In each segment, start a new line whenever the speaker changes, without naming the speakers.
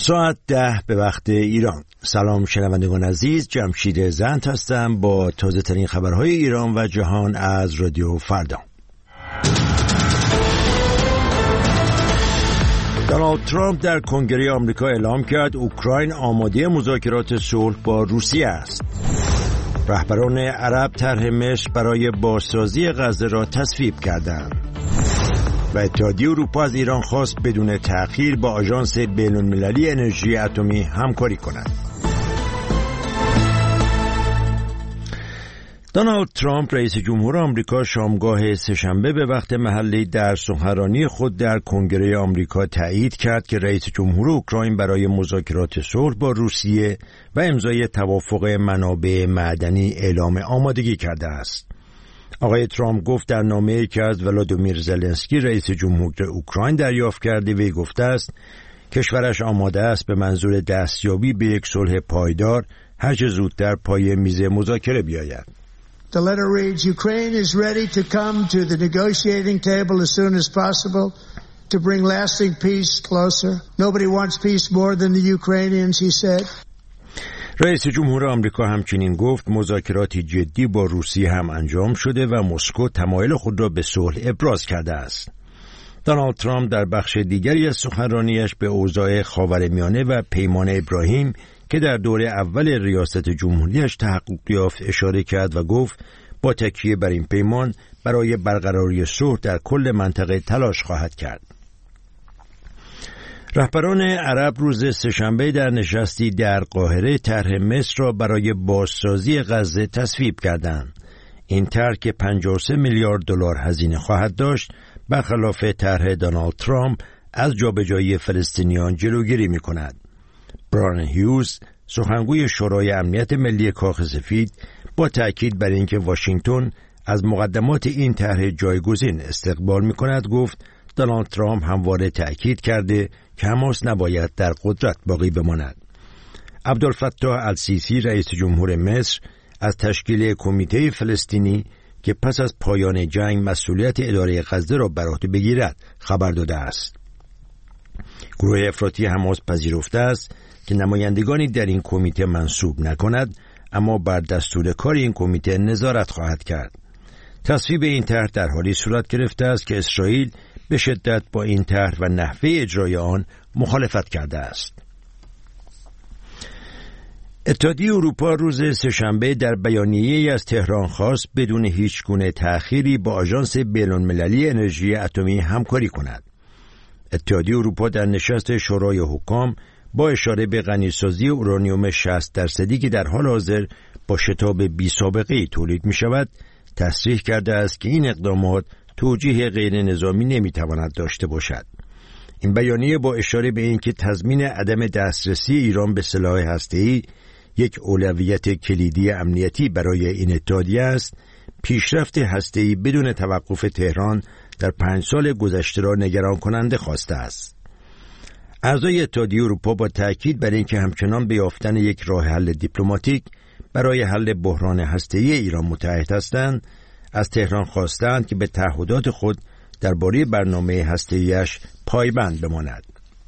ساعت 10 به وقت ایران. سلام شنوندگان عزیز، جمشید زند هستم با تازه ترین خبرهای ایران و جهان از رادیو فردا. دونالد ترامپ در کنگره آمریکا اعلام کرد اوکراین آماده مذاکرات صلح با روسیه است. رهبران عرب طرح مصر برای بازسازی غزه را تصویب کردند. و اتحادیه اروپا از ایران خواست بدون تأخیر با آژانس بین‌المللی انرژی اتمی همکاری کند. دونالد ترامپ رئیس جمهور آمریکا شامگاه سه‌شنبه به وقت محلی در سخنرانی خود در کنگره آمریکا تایید کرد که رئیس جمهور اوکراین برای مذاکرات صلح با روسیه و امضای توافق منابع معدنی اعلام آمادگی کرده است. آقای ترامپ گفت در نامه‌ای که از ولادیمیر زلنسکی رئیس جمهور اوکراین دریافت کرده وی گفته است کشورش آماده است به منظور دستیابی به یک صلح پایدار هر چه زودتر پای میز مذاکره بیاید.
The letter reads, Ukraine is ready to come to the negotiating table as soon as possible to bring lasting peace closer. Nobody wants peace more than the Ukrainians, he said.
رئیس جمهور آمریکا همچنین گفت مذاکراتی جدی با روسیه هم انجام شده و مسکو تمایل خود را به صلح ابراز کرده است. دونالد ترامپ در بخش دیگری از سخنرانیش به اوضاع خاورمیانه و پیمان ابراهیم که در دوره اول ریاست جمهوریش تحقق یافت اشاره کرد و گفت با تکیه بر این پیمان برای برقراری صلح در کل منطقه تلاش خواهد کرد. رهبران عرب روز سه‌شنبه در نشستی در قاهره طرح مصر را برای بازسازی غزه تصویب کردند. این طرح که 53 میلیارد دلار هزینه خواهد داشت برخلاف طرح دونالد ترامپ از جابجایی فلسطینیان جلوگیری می‌کند. برایان هیوز سخنگوی شورای امنیت ملی کاخ سفید با تأکید بر اینکه واشنگتن از مقدمات این طرح جایگزین استقبال می‌کند گفت دونالد ترامپ همواره تأکید کرده که حماس نباید در قدرت باقی بماند. عبدالفتاح السیسی رئیس جمهور مصر از تشکیل کمیته فلسطینی که پس از پایان جنگ مسئولیت اداره غزه را بر عهده بگیرد خبر داده است. گروه افراطی حماس پذیرفته است که نمایندگانی در این کمیته منصوب نکند اما بر دستور کار این کمیته نظارت خواهد کرد. تصویب این طرح در حالی صورت گرفته است که اسرائیل به شدت با این طرح و نحوه اجرای آن مخالفت کرده است. اتحادیه اروپا روز سه‌شنبه در بیانیه‌ای از تهران خواست بدون هیچ گونه تأخیری با آژانس بین‌المللی انرژی اتمی همکاری کند. اتحادیه اروپا در نشست شورای حکام با اشاره به غنیسازی اورانیوم 60% که در حال حاضر با شتاب بی‌سابقه‌ای تولید می‌شود، تصریح کرده است که این اقدامات توجیه غیر نظامی نمی‌تواند داشته باشد. این بیانیه با اشاره به اینکه تضمین عدم دسترسی ایران به سلاح هسته‌ای یک اولویت کلیدی امنیتی برای این اتحادیه است، پیشرفت هسته‌ای بدون توقف تهران در 5 سال گذشته را نگران کننده خواسته است. اعضای اتحادیه اروپا با تأکید بر اینکه همچنان به یافتن یک راه حل دیپلماتیک برای حل بحران هسته‌ای ایران متعهد هستند، از تهران خواستند که به تعهدات خود درباره برنامه هسته‌ایش پایبند بماند.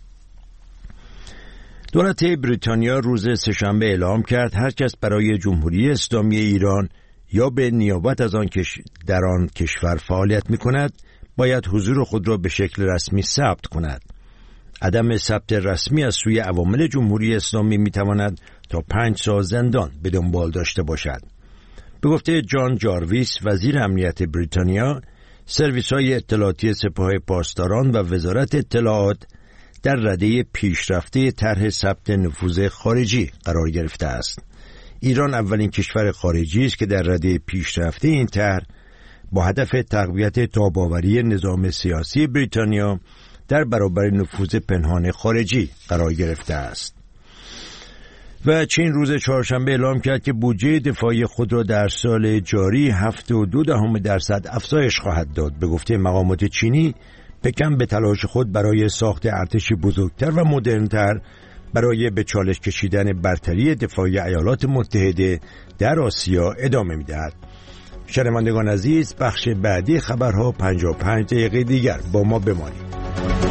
دولت بریتانیا روز سه‌شنبه اعلام کرد هر کس برای جمهوری اسلامی ایران یا به نیابت از آن در آن کشور فعالیت می‌کند باید حضور خود را به شکل رسمی ثبت کند. عدم ثبت رسمی از سوی عوامل جمهوری اسلامی می‌تواند تا 5 سال زندان به دنبال داشته باشد. به گفته جان جارویس وزیر امنیت بریتانیا، سرویس‌های اطلاعاتی سپاه پاسداران و وزارت اطلاعات در رده پیشرفته طرح ثبت نفوذ خارجی قرار گرفته است. ایران اولین کشور خارجی است که در رده پیشرفته این طرح با هدف تقویت تاب‌آوری نظام سیاسی بریتانیا در برابر نفوذ پنهان خارجی قرار گرفته است. و چین روز چهارشنبه اعلام کرد که بودجه دفاعی خود را در سال جاری 7.2% افزایش خواهد داد. به گفته مقامات چینی، پکن به تلاش خود برای ساخت ارتشی بزرگتر و مدرن‌تر برای به چالش کشیدن برتری دفاعی ایالات متحده در آسیا ادامه می‌دهد. شنوندگان عزیز، بخش بعدی خبرها 55 دقیقه دیگر با ما بمانید.